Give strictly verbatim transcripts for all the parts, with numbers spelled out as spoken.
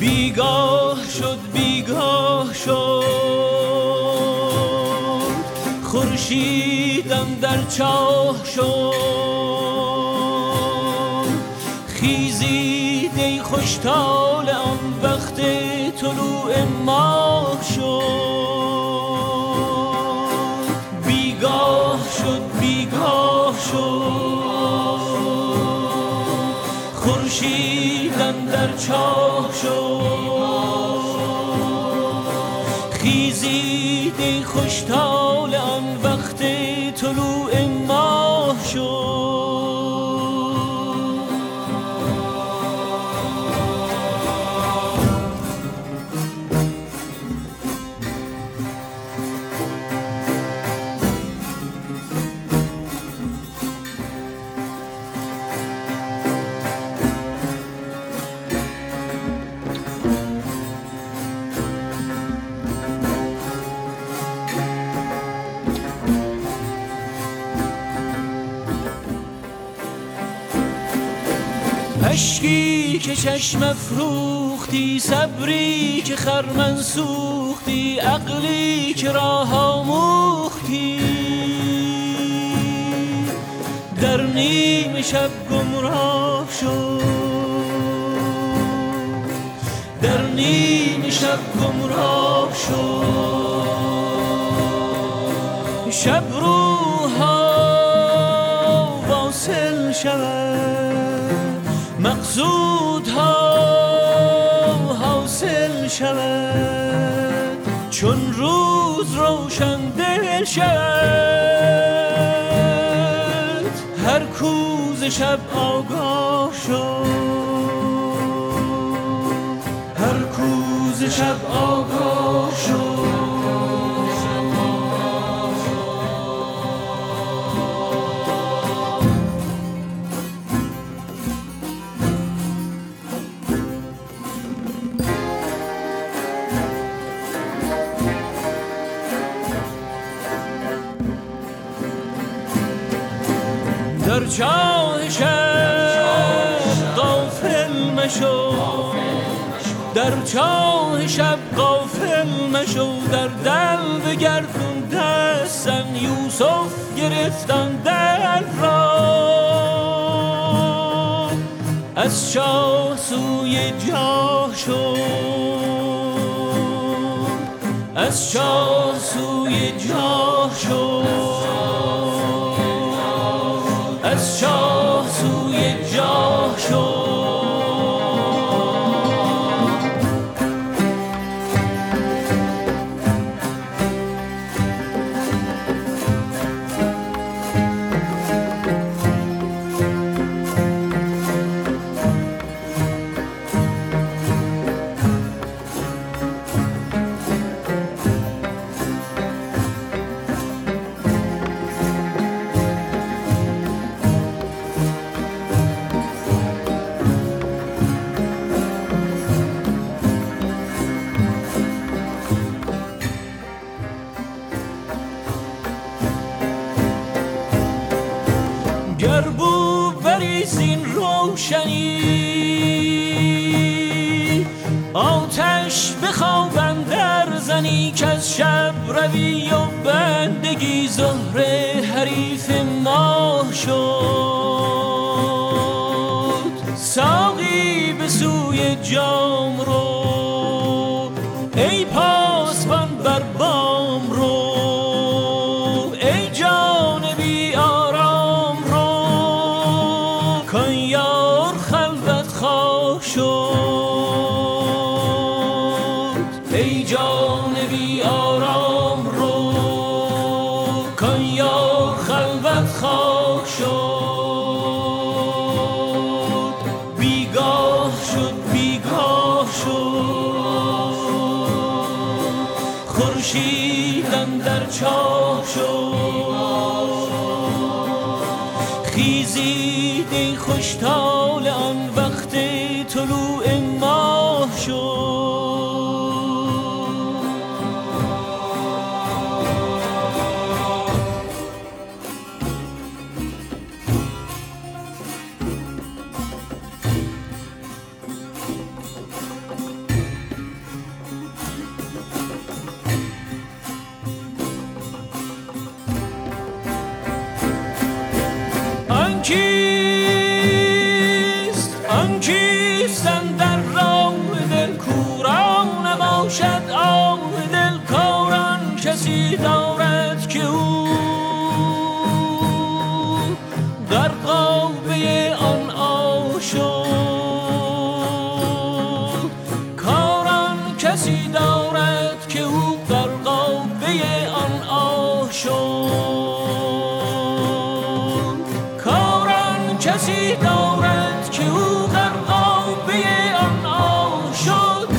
بیگاه شد بیگاه شد خورشیدم در چاه شد خیزید ای خوشحال آن وقت طلوع ماه شد بیگاه شد بیگاه شد خورشیدم در چاه شد خیزید ای خوشحال آن وقت طلوع ماه شد اشکی که چشم افروختی صبری که خرمن سوختی عقلی که راه آموختی در نیم شب گمراه شد در نیم شب گمراه شد شب روها واصل شود مقصودها حاصل شود چون روز روشن دل شد هر کوز شب آگاه شد هر کوز شب آگاه شد در چاه شب غافل مشو در چاه شب غافل مشو در دل بگردون دستن یوسف گرفتن دل را از چاه سوی جاه شو از چاه سوی جاه شو از چاه سوی جاه شد گر بو بریزین روشنی آتش بخوابن در زنی که از شب روی و بندگی زهره حریف ماه شد ساقی به سوی جام رو ای پاسبان بر بام رو ای جان بی آرام رو کان یار خلوت خواه شد ای جان بی آرام رو کان یار خلوت خواه شد بیگاه شد بیگاه شد خورشیدم در چاه شد خیزید ای خوشحال آن وقت طلوع ماه شد کیست آن کیست اندر راه دل کوران نباشد آه دل کاران کسی دارد که او در قابه آن آه شد کاران کسی دارد که او در قابه آن آه شد کاران کسی دارد که او در قابه آن آه شد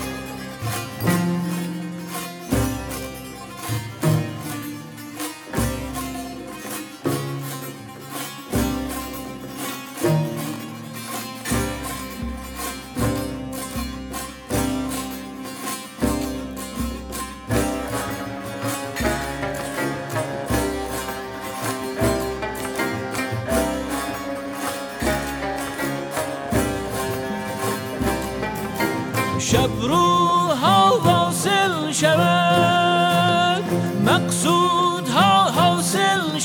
شب روها واصل شود مقصودها حاصل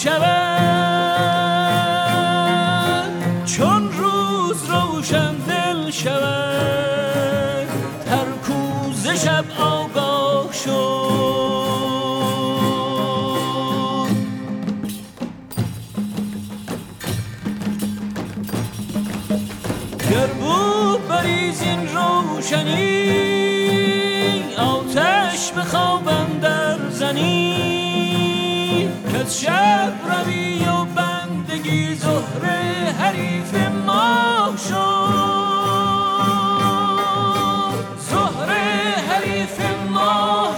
شود چون روز روشن دل شود ترکوز شب آگاه شد گر بود بریز این روشنی آتش به خواب اندر زنی کز شب روی و بندگی زهره حریف ماه شد زهره حریف ماه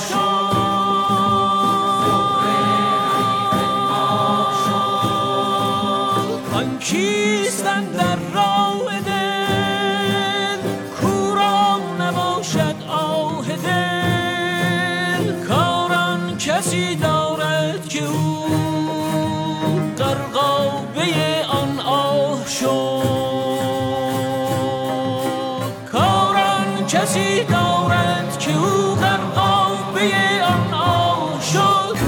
شد آن کیست اندر راه دل کوران نباشد آه دل کاران کسی دارد که او در قابه آن آه شد کاران کسی دارد که او در قابه آن آه شد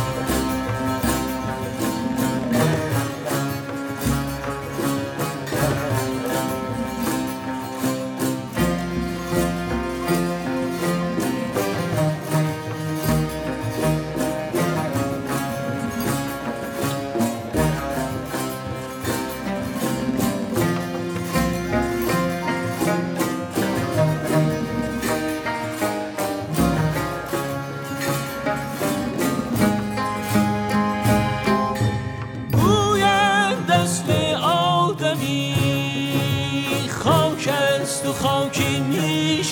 خاک است و خاکی می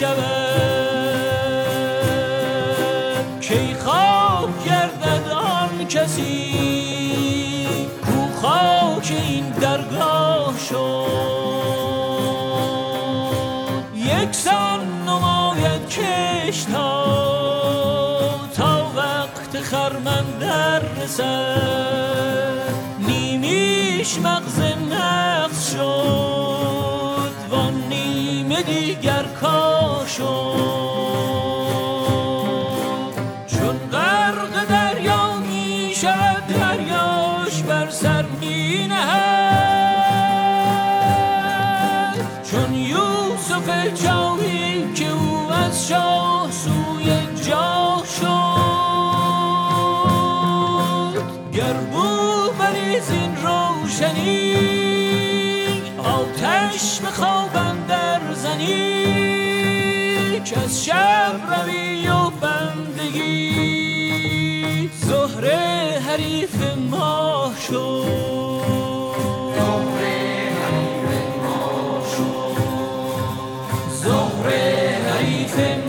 شود کی خاک گردد آن کسی کو خاک این درگاه شد یکسان نماید کشت ها تا وقت خرمن در رسد نیمیش مغز نفس شد وان نیمه دیگر کاه شد چون غرق دریا می شود دریاش بر سر می نهد چون یوسف جاوی که او از شاه سوی جاه شد گر بود بریز این روشنی آتش به خواب اندر زنی که از شب روی و بندگی زهره حریف ماه شد زهره حریف ماه شد زهره حریف